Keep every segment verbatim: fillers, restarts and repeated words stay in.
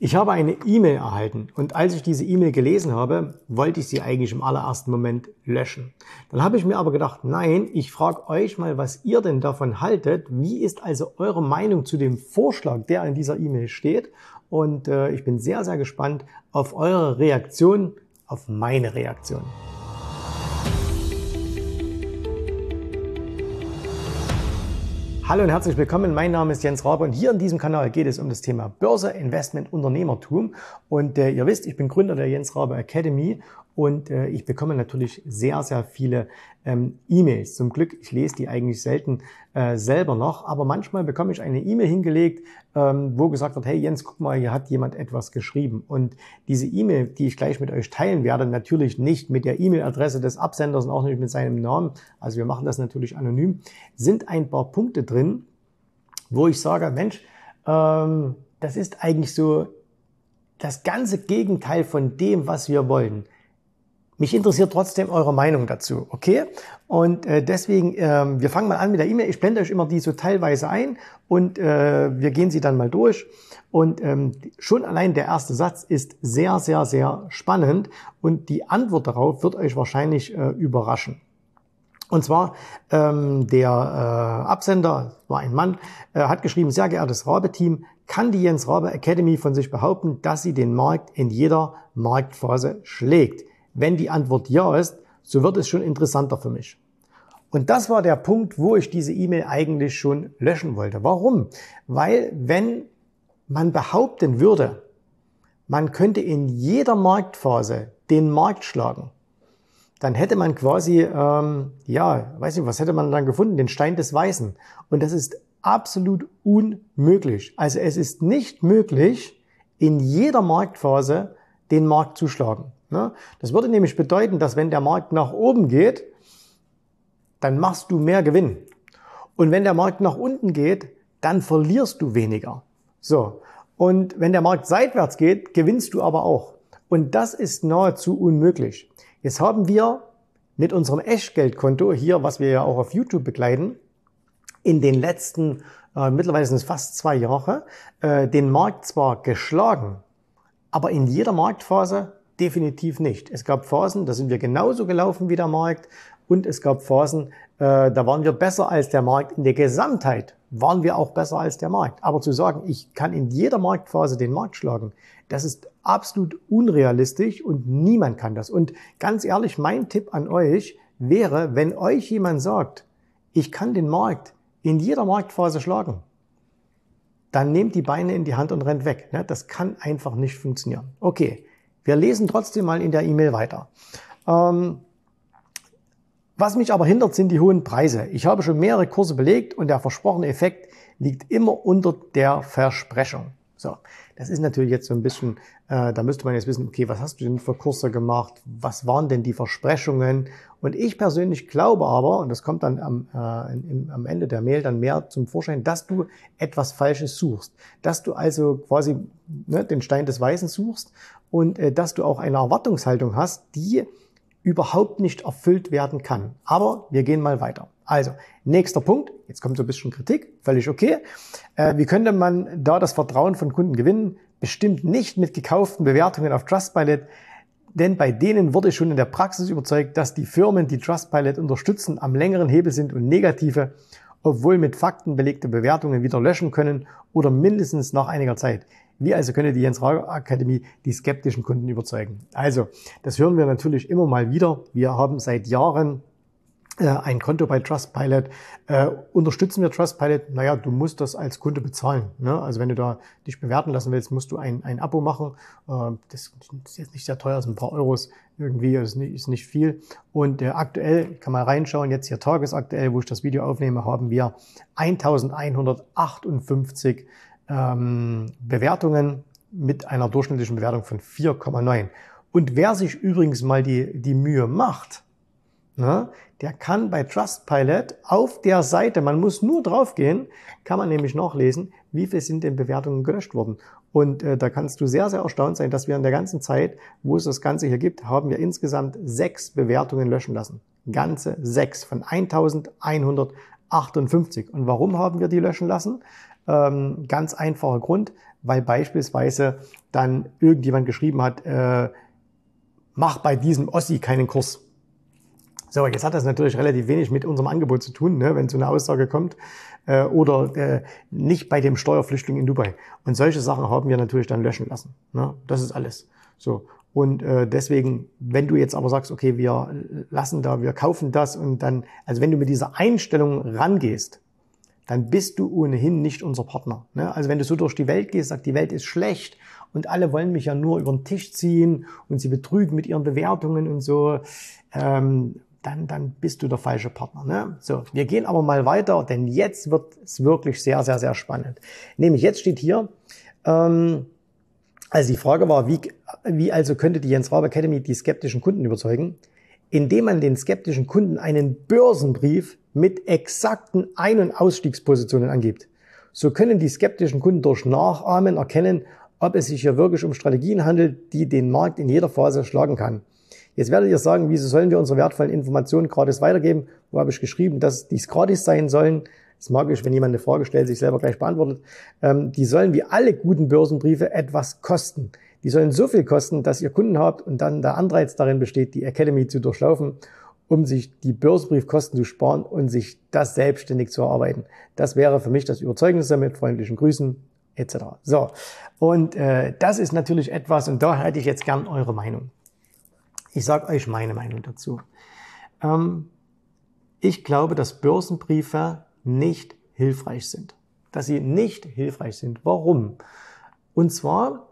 Ich habe eine E-Mail erhalten und als ich diese E-Mail gelesen habe, wollte ich sie eigentlich im allerersten Moment löschen. Dann habe ich mir aber gedacht, nein, ich frage euch mal, was ihr denn davon haltet. Wie ist also eure Meinung zu dem Vorschlag, der in dieser E-Mail steht? Und äh, ich bin sehr, sehr gespannt auf eure Reaktion, auf meine Reaktion. Hallo und herzlich willkommen, mein Name ist Jens Rabe und hier in diesem Kanal geht es um das Thema Börse, Investment, Unternehmertum. Und äh, ihr wisst, ich bin Gründer der Jens Rabe Academy und äh, ich bekomme natürlich sehr, sehr viele ähm, E-Mails. Zum Glück, ich lese die eigentlich selten äh, selber noch, aber manchmal bekomme ich eine E-Mail hingelegt, ähm, wo gesagt wird, hey Jens, guck mal, hier hat jemand etwas geschrieben. Und diese E-Mail, die ich gleich mit euch teilen werde, natürlich nicht mit der E-Mail-Adresse des Absenders und auch nicht mit seinem Namen, also wir machen das natürlich anonym, sind ein paar Punkte drin, wo ich sage, Mensch, ähm, das ist eigentlich so das ganze Gegenteil von dem, was wir wollen. Mich interessiert trotzdem eure Meinung dazu, okay? Und äh, deswegen, äh, wir fangen mal an mit der E-Mail. Ich blende euch immer die so teilweise ein und äh, wir gehen sie dann mal durch. Und ähm, schon allein der erste Satz ist sehr, sehr, sehr spannend und die Antwort darauf wird euch wahrscheinlich äh, überraschen. Und zwar ähm, der äh, Absender, war ein Mann, äh, hat geschrieben, sehr geehrtes Rabe-Team, kann die Jens Rabe Academy von sich behaupten, dass sie den Markt in jeder Marktphase schlägt? Wenn die Antwort ja ist, so wird es schon interessanter für mich. Und das war der Punkt, wo ich diese E-Mail eigentlich schon löschen wollte. Warum? Weil wenn man behaupten würde, man könnte in jeder Marktphase den Markt schlagen, dann hätte man quasi, ähm, ja, weiß nicht, was hätte man dann gefunden? Den Stein des Weisen. Und das ist absolut unmöglich. Also es ist nicht möglich, in jeder Marktphase den Markt zu schlagen. Das würde nämlich bedeuten, dass wenn der Markt nach oben geht, dann machst du mehr Gewinn. Und wenn der Markt nach unten geht, dann verlierst du weniger. So. Und wenn der Markt seitwärts geht, gewinnst du aber auch. Und das ist nahezu unmöglich. Jetzt haben wir mit unserem Echtgeldkonto hier, was wir ja auch auf YouTube begleiten, in den letzten, äh, mittlerweile sind es fast zwei Jahre, äh, den Markt zwar geschlagen, aber in jeder Marktphase definitiv nicht. Es gab Phasen, da sind wir genauso gelaufen wie der Markt und es gab Phasen, äh, da waren wir besser als der Markt. In der Gesamtheit waren wir auch besser als der Markt. Aber zu sagen, ich kann in jeder Marktphase den Markt schlagen, das ist absolut unrealistisch und niemand kann das. Und ganz ehrlich, mein Tipp an euch wäre, wenn euch jemand sagt, ich kann den Markt in jeder Marktphase schlagen, dann nehmt die Beine in die Hand und rennt weg. Das kann einfach nicht funktionieren. Okay. Wir lesen trotzdem mal in der E-Mail weiter. Ähm, was mich aber hindert, sind die hohen Preise. Ich habe schon mehrere Kurse belegt und der versprochene Effekt liegt immer unter der Versprechung. So, das ist natürlich jetzt so ein bisschen, äh, da müsste man jetzt wissen, okay, was hast du denn für Kurse gemacht? Was waren denn die Versprechungen? Und ich persönlich glaube aber, und das kommt dann am, äh, im, am Ende der Mail dann mehr zum Vorschein, dass du etwas Falsches suchst. Dass du also quasi ne, den Stein des Weisen suchst und äh, dass du auch eine Erwartungshaltung hast, die überhaupt nicht erfüllt werden kann. Aber wir gehen mal weiter. Also, nächster Punkt, jetzt kommt so ein bisschen Kritik, völlig okay. Äh, wie könnte man da das Vertrauen von Kunden gewinnen? Bestimmt nicht mit gekauften Bewertungen auf Trustpilot, denn bei denen wurde schon in der Praxis überzeugt, dass die Firmen, die Trustpilot unterstützen, am längeren Hebel sind und negative, obwohl mit Fakten belegte Bewertungen wieder löschen können oder mindestens nach einiger Zeit. Wie also könne die Jens Rabe Akademie die skeptischen Kunden überzeugen? Also, das hören wir natürlich immer mal wieder. Wir haben seit Jahren äh, ein Konto bei Trustpilot. Äh, unterstützen wir Trustpilot? Naja, du musst das als Kunde bezahlen. Ne? Also wenn du da dich bewerten lassen willst, musst du ein, ein Abo machen. Äh, das ist jetzt nicht sehr teuer, das sind ein paar Euros irgendwie, das ist nicht, ist nicht viel. Und äh, aktuell, ich kann mal reinschauen, jetzt hier tagesaktuell, wo ich das Video aufnehme, haben wir eintausendeinhundertachtundfünfzig Ähm, Bewertungen mit einer durchschnittlichen Bewertung von vier Komma neun. Und wer sich übrigens mal die, die Mühe macht, ne, der kann bei Trustpilot auf der Seite, man muss nur draufgehen, kann man nämlich nachlesen, wie viel sind denn Bewertungen gelöscht worden. Und äh, da kannst du sehr, sehr erstaunt sein, dass wir in der ganzen Zeit, wo es das Ganze hier gibt, haben wir insgesamt sechs Bewertungen löschen lassen. Ganze sechs von eintausendeinhundertachtundfünfzig. Und warum haben wir die löschen lassen? Ähm, ganz einfacher Grund, weil beispielsweise dann irgendjemand geschrieben hat, äh, mach bei diesem Ossi keinen Kurs. So, jetzt hat das natürlich relativ wenig mit unserem Angebot zu tun, ne, wenn so eine Aussage kommt. Äh, oder äh, nicht bei dem Steuerflüchtling in Dubai. Und solche Sachen haben wir natürlich dann löschen lassen. Ne? Das ist alles. So. Und äh, deswegen, wenn du jetzt aber sagst, okay, wir lassen da, wir kaufen das und dann, also wenn du mit dieser Einstellung rangehst, dann bist du ohnehin nicht unser Partner. Ne? Also wenn du so durch die Welt gehst, sagst, die Welt ist schlecht und alle wollen mich ja nur über den Tisch ziehen und sie betrügen mit ihren Bewertungen und so, ähm, dann, dann bist du der falsche Partner. Ne? So, wir gehen aber mal weiter, denn jetzt wird es wirklich sehr, sehr, sehr spannend. Nämlich jetzt steht hier, ähm, also die Frage war, wie, wie also könnte die Jens Rabe Academy die skeptischen Kunden überzeugen? Indem man den skeptischen Kunden einen Börsenbrief mit exakten Ein- und Ausstiegspositionen angibt. So können die skeptischen Kunden durch Nachahmen erkennen, ob es sich hier wirklich um Strategien handelt, die den Markt in jeder Phase schlagen kann. Jetzt werdet ihr sagen, wieso sollen wir unsere wertvollen Informationen gratis weitergeben? Wo habe ich geschrieben, dass dies gratis sein sollen? Das mag ich, wenn jemand eine Frage stellt, sich selber gleich beantwortet. Ähm, die sollen wie alle guten Börsenbriefe etwas kosten. Die sollen so viel kosten, dass ihr Kunden habt und dann der Anreiz darin besteht, die Academy zu durchlaufen, um sich die Börsenbriefkosten zu sparen und sich das selbstständig zu erarbeiten. Das wäre für mich das Überzeugnis mit freundlichen Grüßen et cetera. So, und äh, das ist natürlich etwas, und da hätte ich jetzt gern eure Meinung. Ich sage euch meine Meinung dazu. Ähm, ich glaube, dass Börsenbriefe nicht hilfreich sind. Dass sie nicht hilfreich sind. Warum? Und zwar,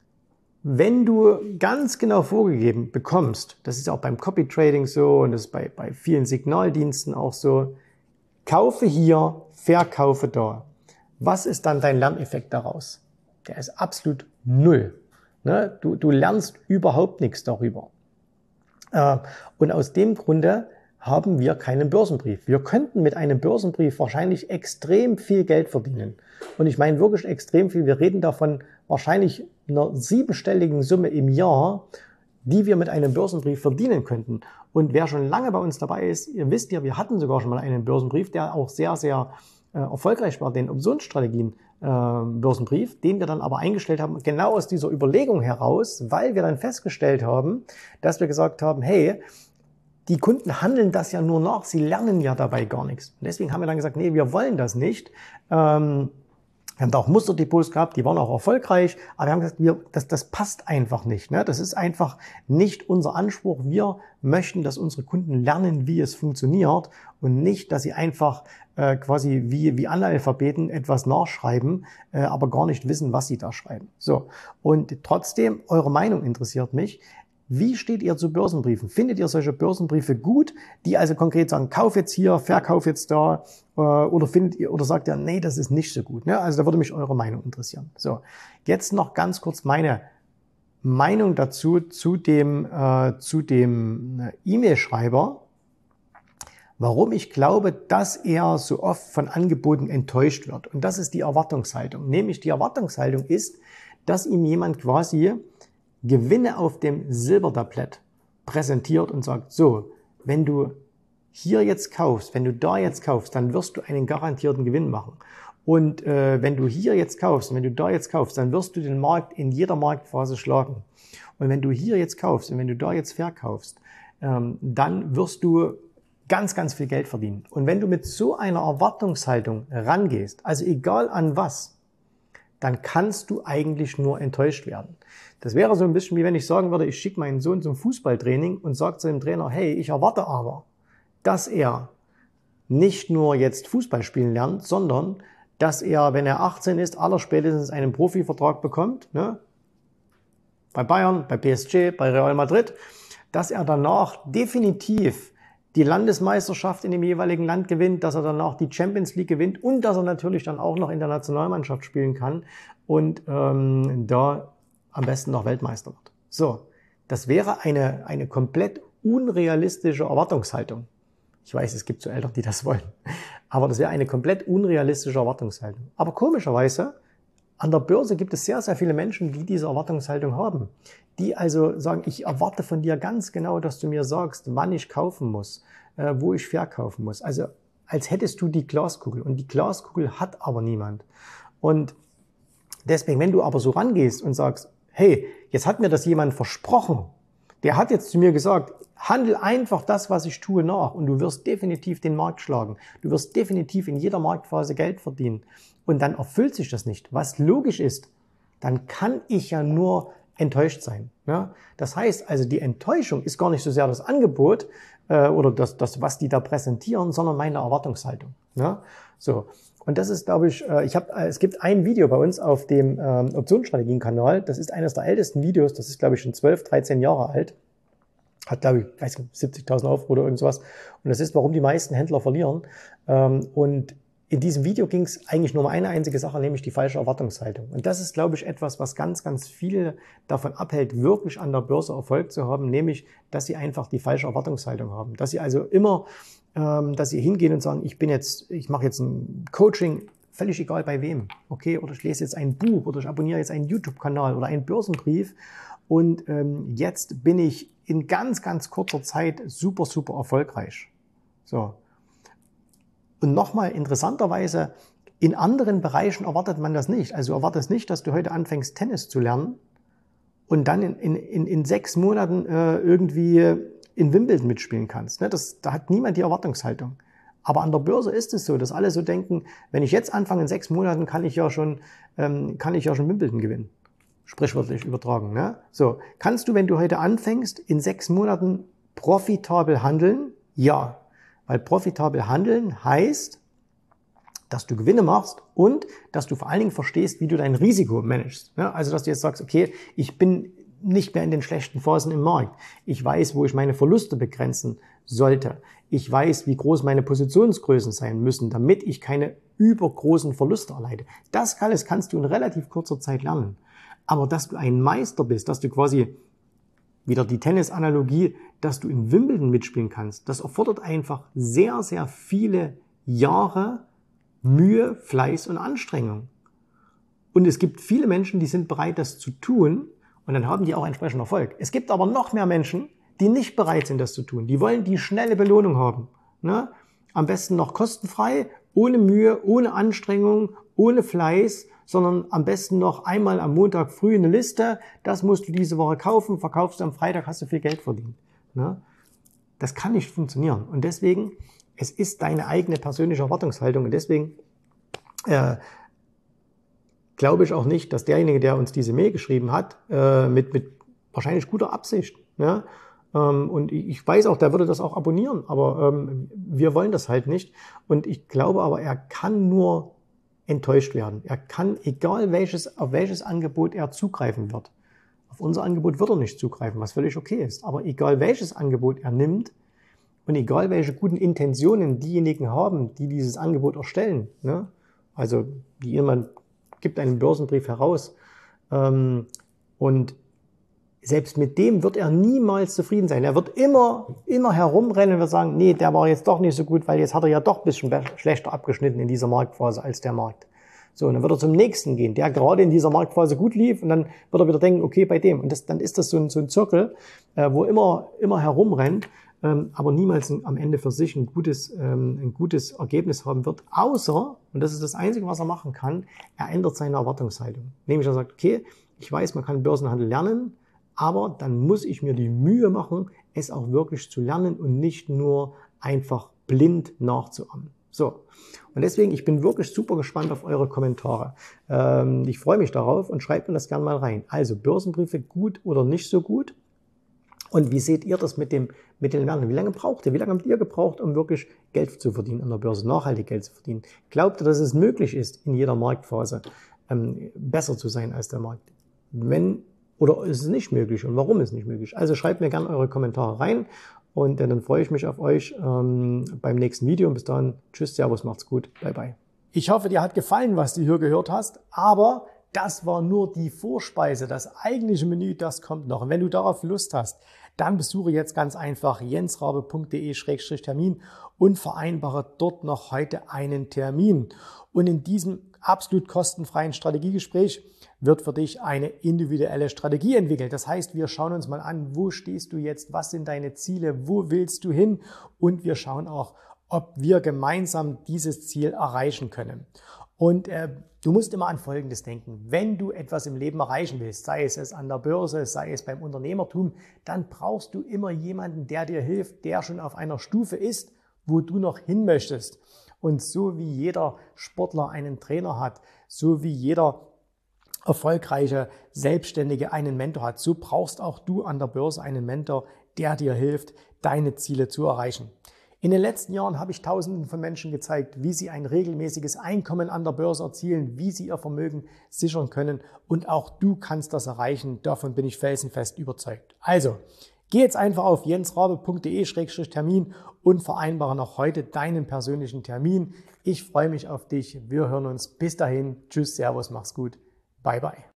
wenn du ganz genau vorgegeben bekommst, das ist auch beim Copy Trading so und das ist bei, bei vielen Signaldiensten auch so, kaufe hier, verkaufe da. Was ist dann dein Lerneffekt daraus? Der ist absolut null. Ne? Du, du lernst überhaupt nichts darüber. Und aus dem Grunde haben wir keinen Börsenbrief. Wir könnten mit einem Börsenbrief wahrscheinlich extrem viel Geld verdienen. Und ich meine wirklich extrem viel. Wir reden davon wahrscheinlich einer siebenstelligen Summe im Jahr, die wir mit einem Börsenbrief verdienen könnten. Und wer schon lange bei uns dabei ist, ihr wisst ja, wir hatten sogar schon mal einen Börsenbrief, der auch sehr, sehr äh, erfolgreich war, den Optionsstrategien äh, Börsenbrief, den wir dann aber eingestellt haben, genau aus dieser Überlegung heraus, weil wir dann festgestellt haben, dass wir gesagt haben, hey, die Kunden handeln das ja nur nach, sie lernen ja dabei gar nichts. Und deswegen haben wir dann gesagt, nee, wir wollen das nicht. Ähm, wir haben da auch Musterdepots gehabt, die waren auch erfolgreich, aber wir haben gesagt, wir, das, das passt einfach nicht. Ne? Das ist einfach nicht unser Anspruch. Wir möchten, dass unsere Kunden lernen, wie es funktioniert und nicht, dass sie einfach äh, quasi wie, wie Analphabeten etwas nachschreiben, äh, aber gar nicht wissen, was sie da schreiben. So. Und trotzdem, eure Meinung interessiert mich. Wie steht ihr zu Börsenbriefen? Findet ihr solche Börsenbriefe gut, die also konkret sagen, kauf jetzt hier, verkauf jetzt da, äh, oder findet ihr, oder sagt ihr, nee, das ist nicht so gut, ne? Also da würde mich eure Meinung interessieren. So, jetzt noch ganz kurz meine Meinung dazu, zu dem, äh, zu dem äh, E-Mail-Schreiber, warum ich glaube, dass er so oft von Angeboten enttäuscht wird. Und das ist die Erwartungshaltung. Nämlich die Erwartungshaltung ist, dass ihm jemand quasi Gewinne auf dem Silbertablett präsentiert und sagt, so, wenn du hier jetzt kaufst, wenn du da jetzt kaufst, dann wirst du einen garantierten Gewinn machen. Und äh, wenn du hier jetzt kaufst, wenn du da jetzt kaufst, dann wirst du den Markt in jeder Marktphase schlagen. Und wenn du hier jetzt kaufst und wenn du da jetzt verkaufst, ähm, dann wirst du ganz, ganz viel Geld verdienen. Und wenn du mit so einer Erwartungshaltung rangehst, also egal an was, dann kannst du eigentlich nur enttäuscht werden. Das wäre so ein bisschen wie wenn ich sagen würde, ich schicke meinen Sohn zum Fußballtraining und sage zu dem Trainer, hey, ich erwarte aber, dass er nicht nur jetzt Fußball spielen lernt, sondern dass er, wenn er achtzehn ist, allerspätestens einen Profivertrag bekommt, ne? Bei Bayern, bei P S G, bei Real Madrid, dass er danach definitiv die Landesmeisterschaft in dem jeweiligen Land gewinnt, dass er danach die Champions League gewinnt und dass er natürlich dann auch noch in der Nationalmannschaft spielen kann und ähm, da am besten noch Weltmeister wird. So, das wäre eine, eine komplett unrealistische Erwartungshaltung. Ich weiß, es gibt so Eltern, die das wollen, aber das wäre eine komplett unrealistische Erwartungshaltung. Aber komischerweise, an der Börse gibt es sehr, sehr viele Menschen, die diese Erwartungshaltung haben. Die also sagen, ich erwarte von dir ganz genau, dass du mir sagst, wann ich kaufen muss, äh, wo ich verkaufen muss. Also als hättest du die Glaskugel. Und die Glaskugel hat aber niemand. Und deswegen, wenn du aber so rangehst und sagst, hey, jetzt hat mir das jemand versprochen, der hat jetzt zu mir gesagt, handel einfach das, was ich tue, nach und du wirst definitiv den Markt schlagen. Du wirst definitiv in jeder Marktphase Geld verdienen. Und dann erfüllt sich das nicht, was logisch ist. Dann kann ich ja nur enttäuscht sein. Ja? Das heißt also, die Enttäuschung ist gar nicht so sehr das Angebot äh, oder das, das, was die da präsentieren, sondern meine Erwartungshaltung. Ja? So. Und das ist, glaube ich, äh, ich habe, äh, es gibt ein Video bei uns auf dem ähm, Optionsstrategien-Kanal. Das ist eines der ältesten Videos. Das ist, glaube ich, schon zwölf, dreizehn Jahre alt. Hat, glaube ich, weiß nicht, siebzigtausend Aufrufe oder irgendwas. Und das ist, warum die meisten Händler verlieren. Ähm, und in diesem Video ging es eigentlich nur um eine einzige Sache, nämlich die falsche Erwartungshaltung. Und das ist, glaube ich, etwas, was ganz, ganz viele davon abhält, wirklich an der Börse Erfolg zu haben, nämlich, dass sie einfach die falsche Erwartungshaltung haben. Dass sie also immer, ähm, dass sie hingehen und sagen, ich bin jetzt, ich mache jetzt ein Coaching, völlig egal bei wem, okay, oder ich lese jetzt ein Buch oder ich abonniere jetzt einen YouTube-Kanal oder einen Börsenbrief und ähm, jetzt bin ich in ganz, ganz kurzer Zeit super, super erfolgreich. So. Und nochmal interessanterweise, in anderen Bereichen erwartet man das nicht. Also erwartet es nicht, dass du heute anfängst, Tennis zu lernen und dann in, in, in sechs Monaten äh, irgendwie in Wimbledon mitspielen kannst. Ne? Das, da hat niemand die Erwartungshaltung. Aber an der Börse ist es so, dass alle so denken, wenn ich jetzt anfange, in sechs Monaten kann ich ja schon, ähm, kann ich ja schon Wimbledon gewinnen. Sprichwörtlich übertragen. Ne? So, kannst du, wenn du heute anfängst, in sechs Monaten profitabel handeln? Ja. Weil profitabel handeln heißt, dass du Gewinne machst und dass du vor allen Dingen verstehst, wie du dein Risiko managst. Also, dass du jetzt sagst, okay, ich bin nicht mehr in den schlechten Phasen im Markt. Ich weiß, wo ich meine Verluste begrenzen sollte. Ich weiß, wie groß meine Positionsgrößen sein müssen, damit ich keine übergroßen Verluste erleide. Das alles kannst du in relativ kurzer Zeit lernen. Aber dass du ein Meister bist, dass du quasi wieder die Tennis-Analogie, dass du in Wimbledon mitspielen kannst, das erfordert einfach sehr, sehr viele Jahre Mühe, Fleiß und Anstrengung. Und es gibt viele Menschen, die sind bereit, das zu tun und dann haben die auch entsprechend Erfolg. Es gibt aber noch mehr Menschen, die nicht bereit sind, das zu tun. Die wollen die schnelle Belohnung haben. Ne? Am besten noch kostenfrei, ohne Mühe, ohne Anstrengung, ohne Fleiß, sondern am besten noch einmal am Montag früh eine Liste, das musst du diese Woche kaufen, verkaufst du am Freitag, hast du viel Geld verdient. Ne? Das kann nicht funktionieren. Und deswegen, es ist deine eigene persönliche Erwartungshaltung. Und deswegen äh, glaube ich auch nicht, dass derjenige, der uns diese Mail geschrieben hat, äh, mit, mit wahrscheinlich guter Absicht, ja, ähm, und ich weiß auch, der würde das auch abonnieren, aber ähm, wir wollen das halt nicht. Und ich glaube aber, er kann nur enttäuscht werden. Er kann, egal welches, auf welches Angebot er zugreifen wird. Auf unser Angebot wird er nicht zugreifen, was völlig okay ist. Aber egal welches Angebot er nimmt und egal welche guten Intentionen diejenigen haben, die dieses Angebot erstellen, ne? Also wie jemand gibt einen Börsenbrief heraus ähm, und selbst mit dem wird er niemals zufrieden sein. Er wird immer, immer herumrennen und wird sagen, nee, der war jetzt doch nicht so gut, weil jetzt hat er ja doch ein bisschen schlechter abgeschnitten in dieser Marktphase als der Markt. So, und dann wird er zum nächsten gehen, der gerade in dieser Marktphase gut lief und dann wird er wieder denken, okay, bei dem. Und das, dann ist das so ein, so ein Zirkel, äh, wo immer, immer herumrennt, ähm, aber niemals ein, am Ende für sich ein gutes, ähm, ein gutes Ergebnis haben wird, außer, und das ist das Einzige, was er machen kann, er ändert seine Erwartungshaltung. Nämlich er sagt, okay, ich weiß, man kann Börsenhandel lernen, aber dann muss ich mir die Mühe machen, es auch wirklich zu lernen und nicht nur einfach blind nachzuahmen. So, und deswegen, ich bin wirklich super gespannt auf eure Kommentare. Ähm, ich freue mich darauf und schreibt mir das gerne mal rein. Also Börsenbriefe gut oder nicht so gut? Und wie seht ihr das mit dem, mit dem Lernen? Wie lange braucht ihr? Wie lange habt ihr gebraucht, um wirklich Geld zu verdienen an der Börse, nachhaltig Geld zu verdienen? Glaubt ihr, dass es möglich ist, in jeder Marktphase ähm, besser zu sein als der Markt? Wenn Oder ist es nicht möglich und warum ist es nicht möglich? Also schreibt mir gerne eure Kommentare rein und dann freue ich mich auf euch ähm, beim nächsten Video. Und bis dahin, tschüss, servus, macht's gut, bye bye. Ich hoffe, dir hat gefallen, was du hier gehört hast, aber das war nur die Vorspeise. Das eigentliche Menü, das kommt noch. Und wenn du darauf Lust hast, dann besuche jetzt ganz einfach jensrabe punkt de Schrägstrich Termin und vereinbare dort noch heute einen Termin. Und in diesem absolut kostenfreien Strategiegespräch wird für dich eine individuelle Strategie entwickelt. Das heißt, wir schauen uns mal an, wo stehst du jetzt, was sind deine Ziele, wo willst du hin und wir schauen auch, ob wir gemeinsam dieses Ziel erreichen können. Und äh, du musst immer an Folgendes denken. Wenn du etwas im Leben erreichen willst, sei es, es an der Börse, sei es beim Unternehmertum, dann brauchst du immer jemanden, der dir hilft, der schon auf einer Stufe ist, wo du noch hin möchtest. Und so wie jeder Sportler einen Trainer hat, so wie jeder erfolgreiche Selbstständige einen Mentor hat, so brauchst auch du an der Börse einen Mentor, der dir hilft, deine Ziele zu erreichen. In den letzten Jahren habe ich Tausenden von Menschen gezeigt, wie sie ein regelmäßiges Einkommen an der Börse erzielen, wie sie ihr Vermögen sichern können, und auch du kannst das erreichen. Davon bin ich felsenfest überzeugt. Also, geh jetzt einfach auf jensrabe punkt de Schrägstrich Termin und vereinbare noch heute deinen persönlichen Termin. Ich freue mich auf dich. Wir hören uns. Bis dahin. Tschüss, Servus, mach's gut. Bye, bye.